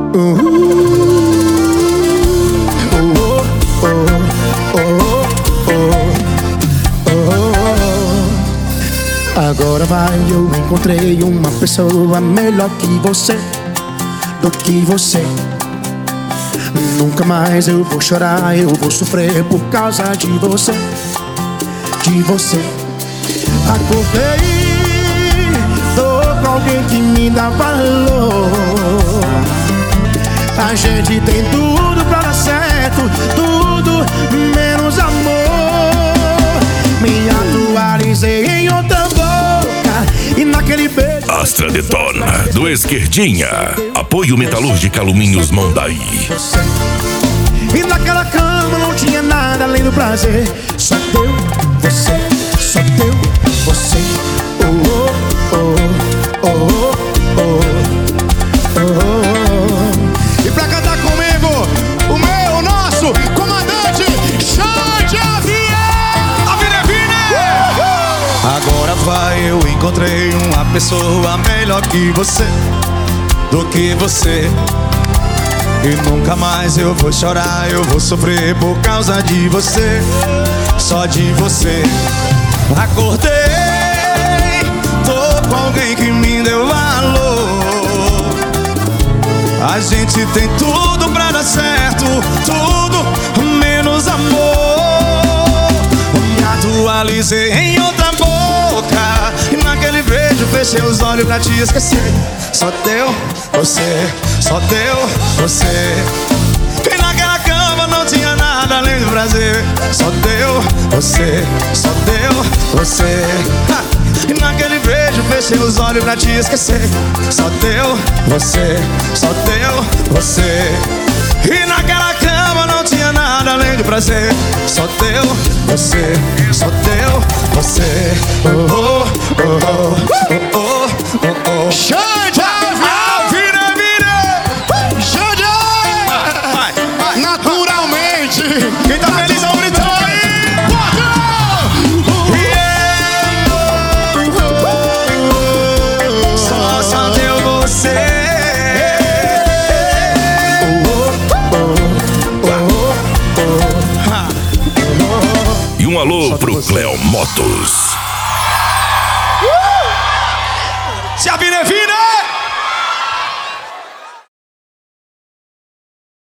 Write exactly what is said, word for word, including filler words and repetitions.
Agora vai, eu encontrei uma pessoa melhor que você, do que você. Nunca mais eu vou chorar, eu vou sofrer por causa de você, de você. Acordei, tô com alguém que me dá valor. A gente tem tudo pra dar certo, tudo menos amor. Me atualizei em outra boca e naquele beijo. Astra Detona, do Esquerdinha. Apoio Metalúrgica Alumínios Mondaí. E naquela cama não tinha nada além do prazer. Só deu você, só deu você. Oh, oh, oh, oh, oh, oh, oh. E pra cantar comigo, o meu, o nosso comandante Xande Avião. Agora vai, eu encontrei uma pessoa melhor que você, do que você. E nunca mais eu vou chorar, eu vou sofrer por causa de você, só de você. Acordei, tô com alguém que me deu valor. A gente tem tudo pra dar certo, tudo menos amor. Me atualizei em outra boca e naquele beijo fechei os olhos pra te esquecer. Só deu você, só deu você. E naquela cama não tinha nada além do prazer. Só deu você, só deu você. Ha! E naquele beijo fechei os olhos pra te esquecer. Só deu você, só deu você. E naquela cama não tinha nada além do prazer. Só deu você, só deu você. Oh, oh, oh, oh, oh, oh, oh. Xande Avião! Vira, vira! Xande! Naturalmente! Quem tá feliz é o Britão aí! Só, só deu você. E um alô pro Cleo Motos. Se a vida é vida!